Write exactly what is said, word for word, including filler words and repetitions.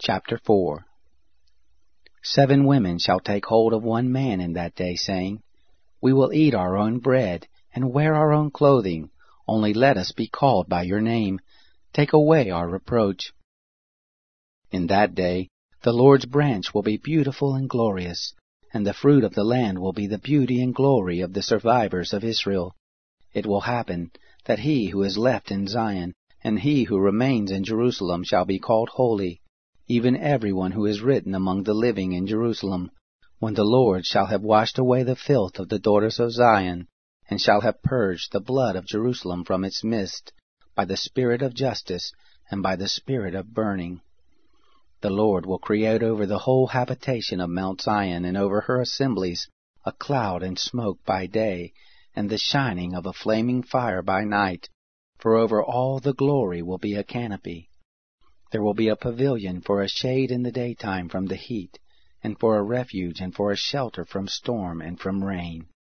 Chapter four. Seven women shall take hold of one man in that day, saying, We will eat our own bread, and wear our own clothing, only let us be called by your name. Take away our reproach. In that day the Lord's branch will be beautiful and glorious, and the fruit of the land will be the beauty and glory of the survivors of Israel. It will happen that he who is left in Zion, and he who remains in Jerusalem shall be called holy, even everyone who is written among the living in Jerusalem, when the Lord shall have washed away the filth of the daughters of Zion, and shall have purged the blood of Jerusalem from its midst, by the spirit of justice, and by the spirit of burning. The Lord will create over the whole habitation of Mount Zion, and over her assemblies, a cloud and smoke by day, and the shining of a flaming fire by night, for over all the glory will be a canopy. There will be a pavilion for a shade in the daytime from the heat, and for a refuge and for a shelter from storm and from rain.